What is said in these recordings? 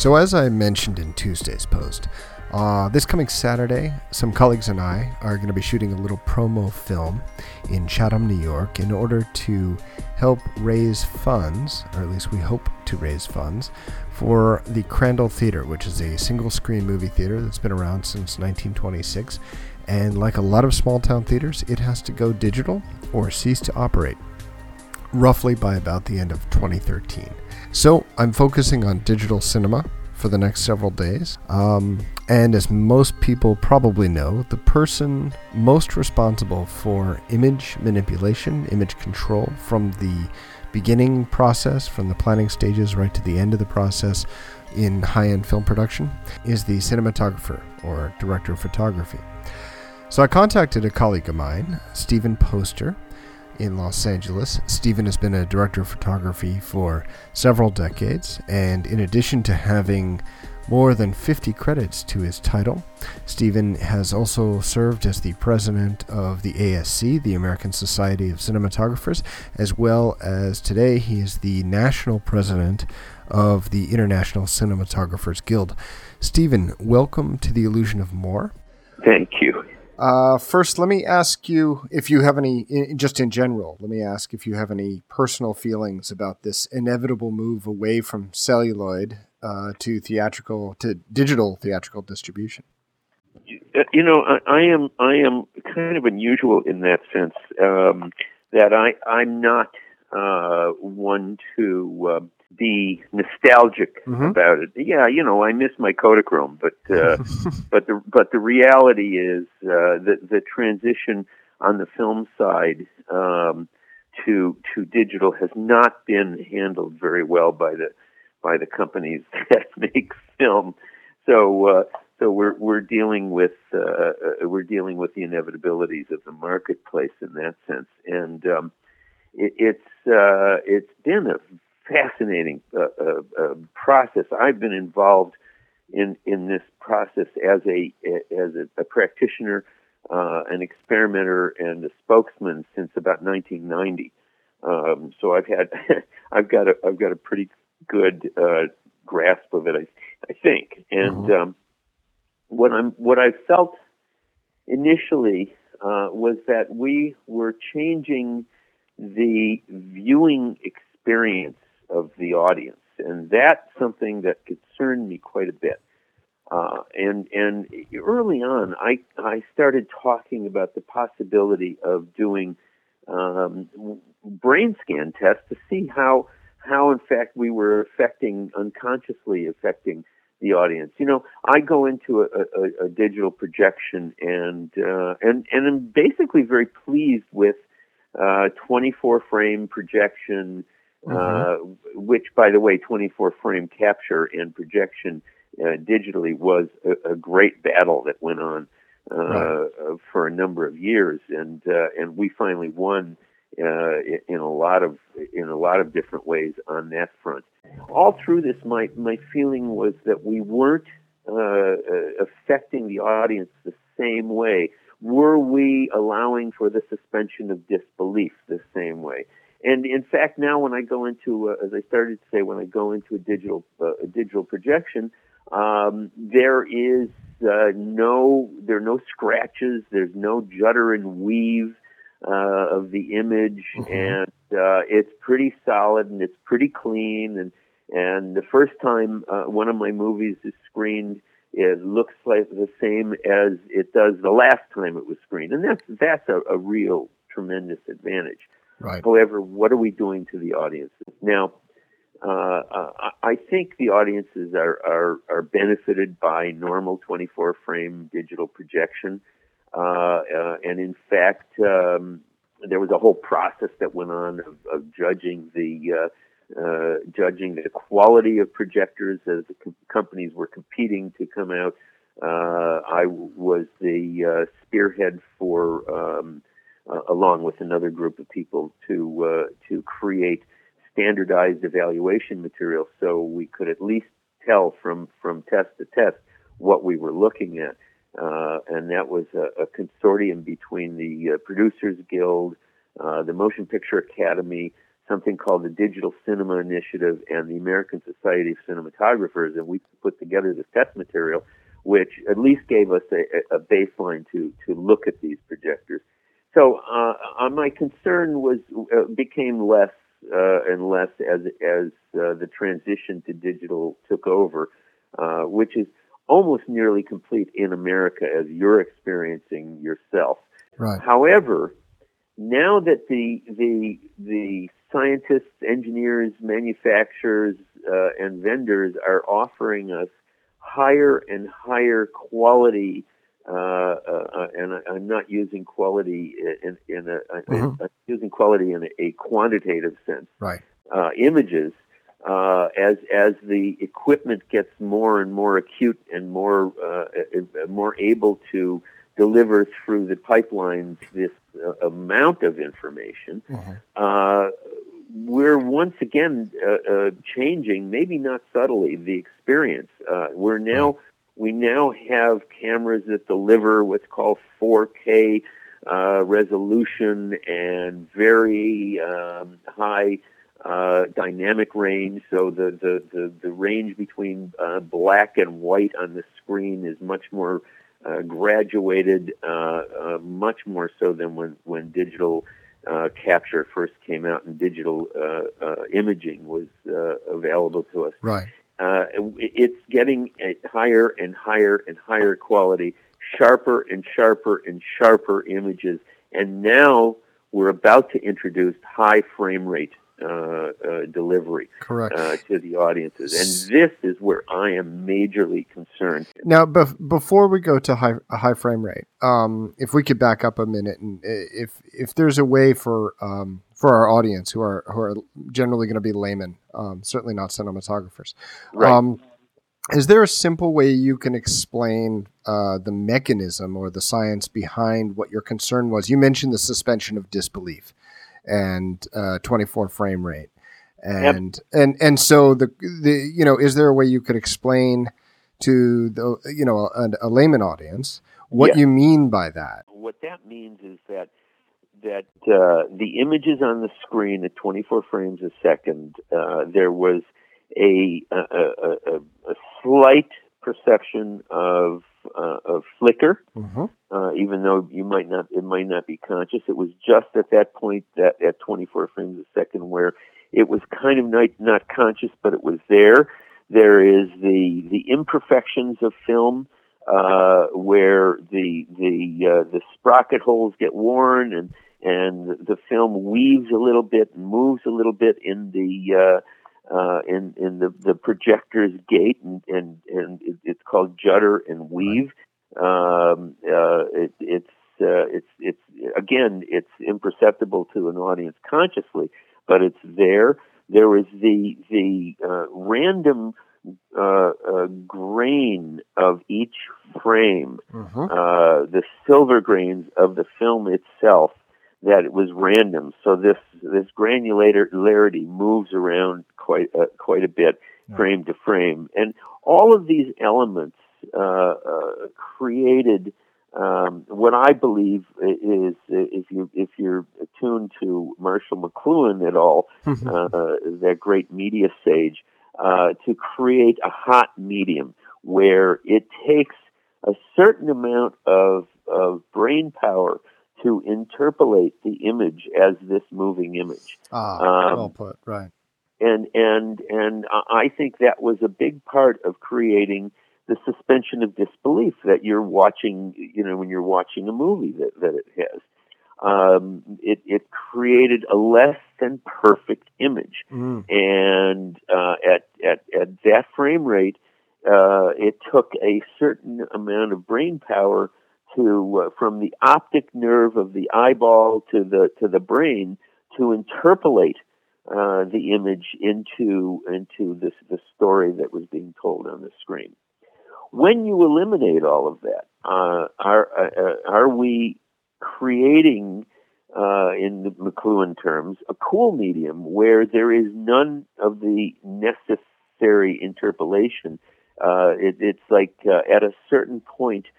So as I mentioned in Tuesday's post, this coming Saturday, some colleagues and I are going to be shooting a little promo film in Chatham, New York, in order to help raise funds, or at least we hope to raise funds, for the Crandall Theatre, which is a single-screen movie theater that's been around since 1926. And like a lot of small-town theaters, it has to go digital or cease to operate, roughly by about the end of 2013. So I'm focusing on digital cinema for the next several days. And as most people probably know, the person most responsible for image manipulation, image control from the beginning process, from the planning stages right to the end of the process in high-end film production, is the cinematographer or director of photography. So I contacted a colleague of mine, Stephen Poster, in Los Angeles. Stephen has been a director of photography for several decades, and in addition to having more than 50 credits to his title, Stephen has also served as the president of the ASC, the American Society of Cinematographers, as well as today he is the national president of the International Cinematographers Guild. Stephen, welcome to The Illusion of More. Thank you. First, let me ask you if you have any, just in general, let me ask if you have any personal feelings about this inevitable move away from celluloid to digital theatrical distribution. You know, I am kind of unusual in that sense, that I'm not one to be nostalgic about it. Yeah, you know, I miss my Kodachrome, but the reality is that the transition on the film side to digital has not been handled very well by the companies that make film. So we're dealing with the inevitabilities of the marketplace in that sense, and it's been a fascinating process. I've been involved in this process as a practitioner, an experimenter, and a spokesman since about 1990. So I've got a pretty good grasp of it, I think. And what I felt initially was that we were changing the viewing experience of the audience, and that's something that concerned me quite a bit. And early on, I started talking about the possibility of doing brain scan tests to see how in fact we were unconsciously affecting the audience. You know, I go into a digital projection and I'm basically very pleased with 24 frame projection. Which, by the way, 24 frame capture and projection digitally was a great battle that went on for a number of years, and we finally won in a lot of different ways on that front. All through this, my feeling was that we weren't affecting the audience the same way. Were we allowing for the suspension of disbelief the same way? And in fact, now when I go into, as I started to say, when I go into a digital projection, there are no scratches, there's no judder and weave of the image, and it's pretty solid and it's pretty clean. And the first time one of my movies is screened, it looks like the same as it does the last time it was screened, and that's a real tremendous advantage. Right. However, what are we doing to the audiences? Now, I think the audiences are benefited by normal 24-frame digital projection. And in fact, there was a whole process that went on of judging the quality of projectors as the companies were competing to come out. I was the spearhead for along with another group of people to create standardized evaluation material, so we could at least tell from test to test what we were looking at, and that was a consortium between the Producers Guild, the Motion Picture Academy, something called the Digital Cinema Initiative and the American Society of Cinematographers, and we put together this test material, which at least gave us a baseline to look at these projectors. So my concern became less and less as the transition to digital took over, which is almost nearly complete in America, as you're experiencing yourself. Right. However, now that the scientists, engineers, manufacturers, and vendors are offering us higher and higher quality, and I'm not using quality I'm using quality in a quantitative sense. Right. Images, as the equipment gets more and more acute and more able to deliver through the pipelines this amount of information, we're once again changing, maybe not subtly, the experience. We now have cameras that deliver what's called 4K resolution and very high dynamic range. So the range between black and white on the screen is much more graduated, much more so than when digital capture first came out and digital imaging was available to us. Right. It's getting higher and higher and higher quality, sharper and sharper and sharper images, and now we're about to introduce high frame rate delivery to the audiences, and this is where I am majorly concerned. Now, before we go to high frame rate, if we could back up a minute, and if there's a way for our audience who are generally going to be laymen, certainly not cinematographers, right. Is there a simple way you can explain the mechanism or the science behind what your concern was? You mentioned the suspension of disbelief and 24 frame rate, and so the is there a way you could explain to the a layman audience what you mean by that? What that means is that the images on the screen at 24 frames a second, there was a slight perception of flicker, even though it might not be conscious. It was just at that point, that at 24 frames a second, where it was kind of not conscious, but it was there. There is the imperfections of film, where the sprocket holes get worn and the film weaves a little bit and moves a little bit in the projector's gate, and it's called judder and weave. It's imperceptible to an audience consciously, but it's there. There was the random grain of each frame, the silver grains of the film itself, that it was random. So this granularity moves around quite a bit, frame to frame, and all of these elements created what I believe is, if you're attuned to Marshall McLuhan at all, that great media sage, to create a hot medium where it takes a certain amount of brain power to interpolate the image as this moving image. Well put, right. And I think that was a big part of creating the suspension of disbelief that you're watching, when you're watching a movie that it has. It created a less than perfect image. And at that frame rate, it took a certain amount of brain power to from the optic nerve of the eyeball to the brain to interpolate the image into the story that was being told on the screen. When you eliminate all of that, are we creating, in the McLuhan terms, a cool medium where there is none of the necessary interpolation? It's like at a certain point,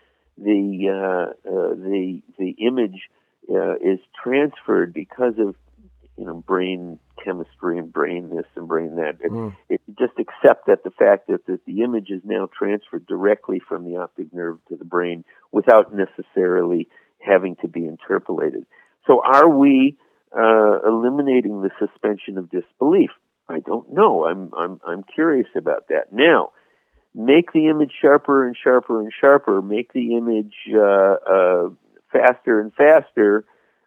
the image is transferred because of brain chemistry and brain this and brain that. Mm. It just accept that the fact that the image is now transferred directly from the optic nerve to the brain without necessarily having to be interpolated. So are we eliminating the suspension of disbelief? I don't know. I'm curious about that. Now, make the image sharper and sharper and sharper. Make the image faster and faster.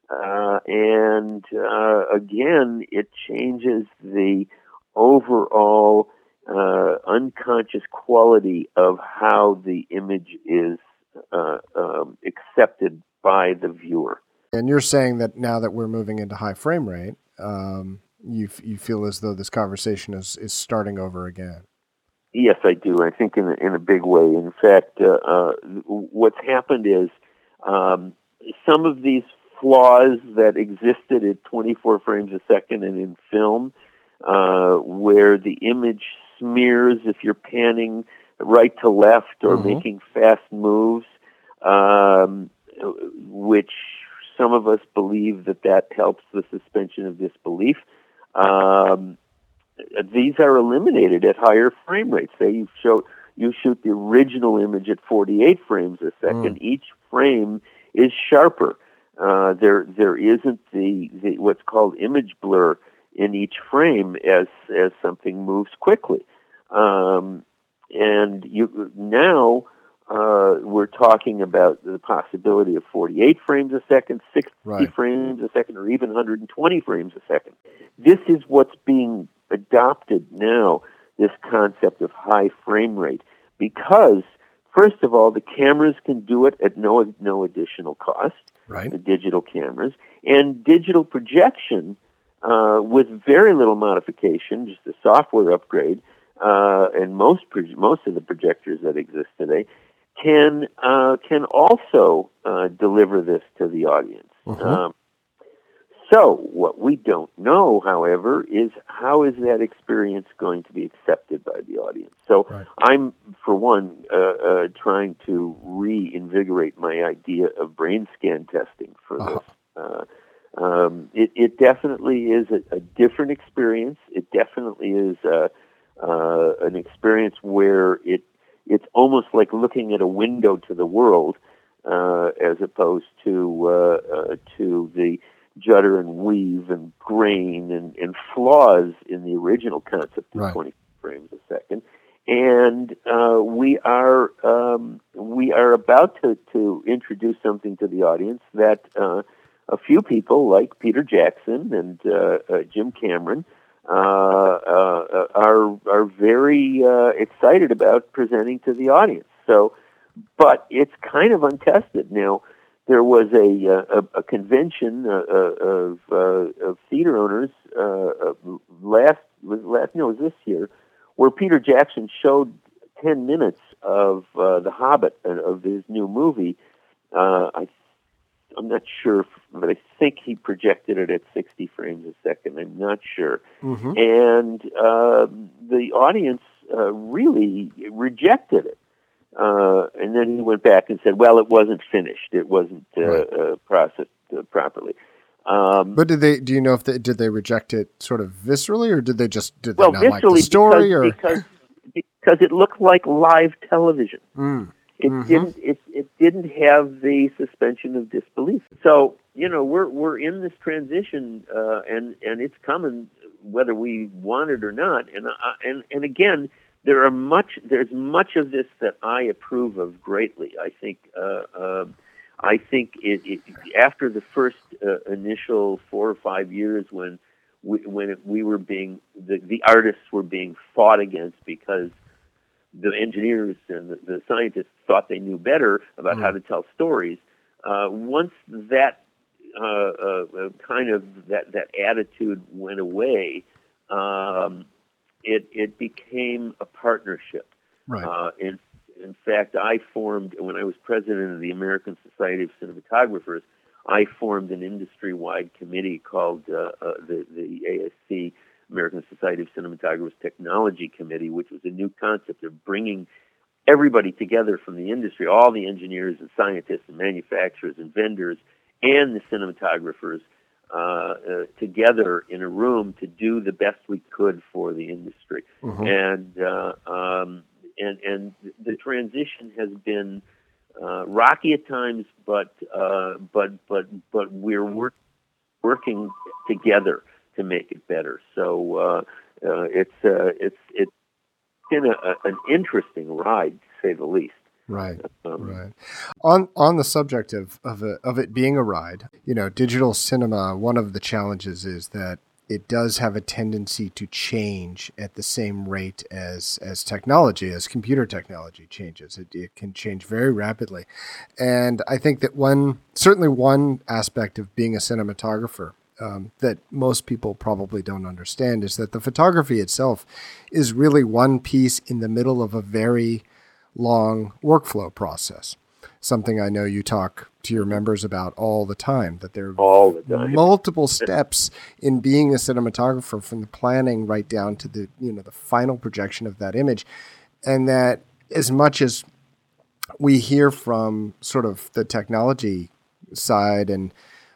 Again, it changes the overall unconscious quality of how the image is accepted by the viewer. And you're saying that now that we're moving into high frame rate, you feel as though this conversation is starting over again. Yes, I do. I think in a big way. In fact, what's happened is some of these flaws that existed at 24 frames a second and in film, where the image smears if you're panning right to left or making fast moves, which some of us believe that helps the suspension of disbelief. These are eliminated at higher frame rates. Say you shoot the original image at 48 frames a second. Each frame is sharper. There isn't the what's called image blur in each frame as something moves quickly. And now we're talking about the possibility of 48 frames a second, 60 frames a second, or even 120 frames a second. This is what's being adopted now, this concept of high frame rate, because first of all, the cameras can do it at no additional cost. Right. The digital cameras and digital projection with very little modification, just a software upgrade, and most of the projectors that exist today can also deliver this to the audience. So what we don't know, however, is how is that experience going to be accepted by the audience. So I'm, for one, trying to reinvigorate my idea of brain scan testing for this. It definitely is a different experience. It definitely is an experience where it's almost like looking at a window to the world, as opposed to the judder and weave and grain and flaws in the original concept of 20 frames a second. And we are about to introduce something to the audience that a few people like Peter Jackson and Jim Cameron are very excited about presenting to the audience. So, but it's kind of untested now. There was a convention of theater owners was this year, where Peter Jackson showed 10 minutes of The Hobbit, of his new movie. I'm not sure, but I think he projected it at 60 frames a second. I'm not sure. And the audience really rejected it. And then he went back and said, well, it wasn't finished. It wasn't processed properly. But do you know if did they reject it sort of viscerally, or did they not like the story? Because it looked like live television. It didn't have the suspension of disbelief. So, we're in this transition, and it's coming whether we want it or not. And again, there's much of this that I approve of greatly. I think it after the first initial 4 or 5 years when we were being the artists were being fought against because the engineers and the scientists thought they knew better about how to tell stories. Once that kind of that attitude went away, it became a partnership. Right. In fact, I formed, when I was president of the American Society of Cinematographers, I formed an industry-wide committee called the ASC, American Society of Cinematographers Technology Committee, which was a new concept of bringing everybody together from the industry, all the engineers and scientists and manufacturers and vendors and the cinematographers, together in a room to do the best we could for the industry. Mm-hmm. And the transition has been rocky at times, but we're working together to make it better. So it's been an interesting ride, to say the least. Right. Right. On the subject of it being a ride, digital cinema, one of the challenges is that it does have a tendency to change at the same rate as technology, as computer technology changes. It can change very rapidly. And I think that certainly one aspect of being a cinematographer that most people probably don't understand is that the photography itself is really one piece in the middle of a very long workflow process. Something I know you talk to your members about all the time, that there are multiple steps in being a cinematographer, from the planning right down to the final projection of that image. And that as much as we hear from sort of the technology side and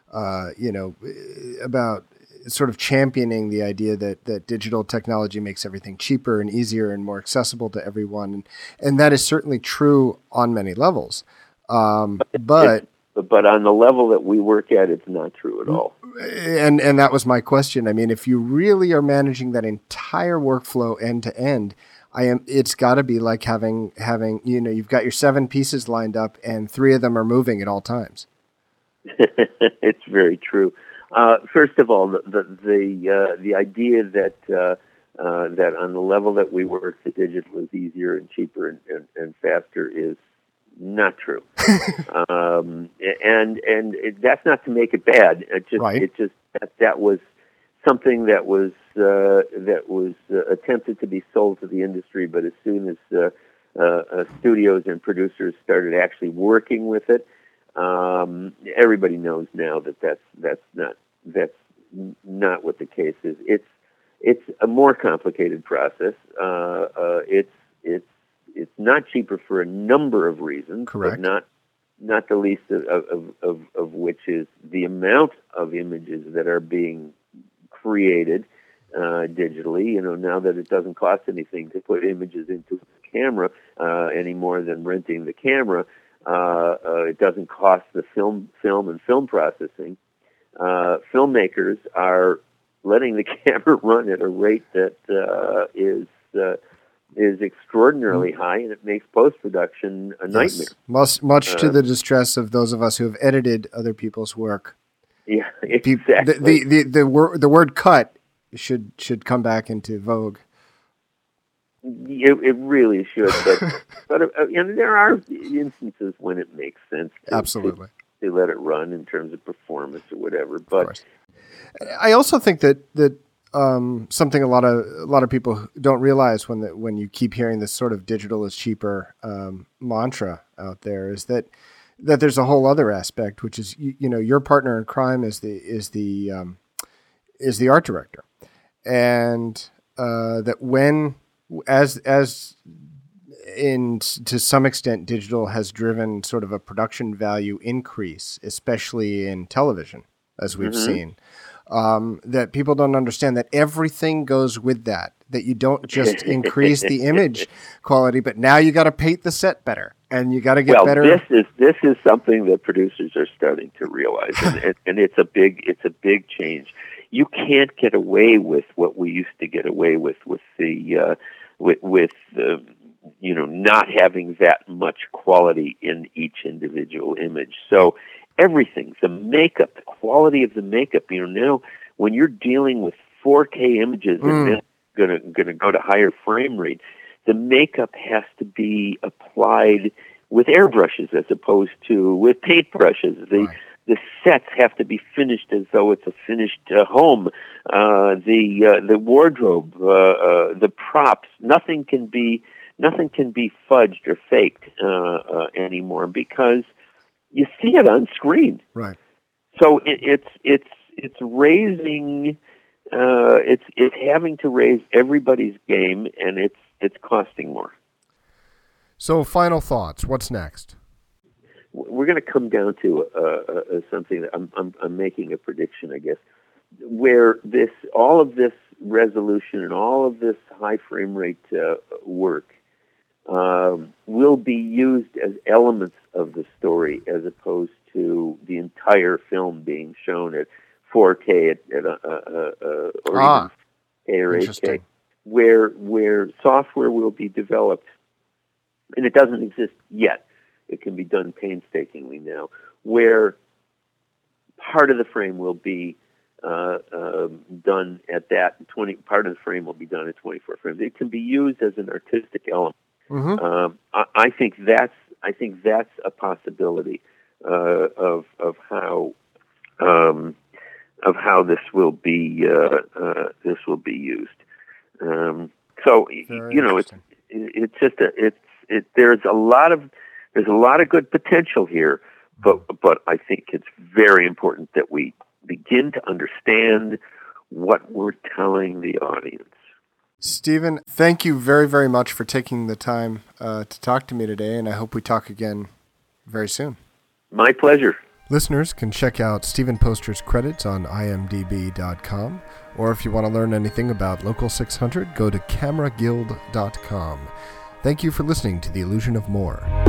about sort of championing the idea that digital technology makes everything cheaper and easier and more accessible to everyone. And that is certainly true on many levels. But on the level that we work at, it's not true at all. And that was my question. I mean, if you really are managing that entire workflow end to end, it's got to be like having you've got your 7 pieces lined up and 3 of them are moving at all times. It's very true. First of all, the idea that on the level that we work, the digital is easier and cheaper and faster is not true. And that's not to make it bad. That was something that was attempted to be sold to the industry, but as soon as studios and producers started actually working with it, everybody knows now that's not what the case is. It's a more complicated process. It's not cheaper for a number of reasons. Correct. But not the least of which is the amount of images that are being created digitally. Now that it doesn't cost anything to put images into a camera any more than renting the camera. It doesn't cost the film and film processing. Filmmakers are letting the camera run at a rate that is extraordinarily high, and it makes post-production a nightmare. Much to the distress of those of us who have edited other people's work. Yeah, exactly. The word "cut" should come back into vogue. It really should, but there are instances when it makes sense. Absolutely, to let it run in terms of performance or whatever. But I also think that something a lot of people don't realize when you keep hearing this sort of digital is cheaper mantra out there is that there's a whole other aspect, which is your partner in crime is the art director, and that when as to some extent digital has driven sort of a production value increase, especially in television, as we've seen. That people don't understand that everything goes with that you don't just increase the image quality, but now you got to paint the set better and you got to get better. This is something that producers are starting to realize, and it's a big change. You can't get away with what we used to get away with the not having that much quality in each individual image. So everything, the makeup, the quality of the makeup, now when you're dealing with 4K images and then going to go to higher frame rate, the makeup has to be applied with airbrushes as opposed to with paintbrushes. The sets have to be finished as though it's a finished home. The wardrobe, the props, nothing can be fudged or faked anymore because you see it on screen. Right. So it's raising, it's having to raise everybody's game, and it's costing more. So final thoughts. What's next? we're going to come down to something that I'm making a prediction, I guess, where all of this resolution and all of this high frame rate work will be used as elements of the story, as opposed to the entire film being shown at 4K or even 8K or 8K, where software will be developed, and it doesn't exist yet. It can be done painstakingly now, where part of the frame will be done at that 20. Part of the frame will be done at 24 frames. It can be used as an artistic element. Mm-hmm. I think that's a possibility of how this will be used. So Very it's just there's a lot of good potential here, but I think it's very important that we begin to understand what we're telling the audience. Stephen, thank you very, very much for taking the time to talk to me today, and I hope we talk again very soon. My pleasure. Listeners can check out Stephen Poster's credits on imdb.com, or if you want to learn anything about Local 600, go to cameraguild.com. Thank you for listening to The Illusion of More.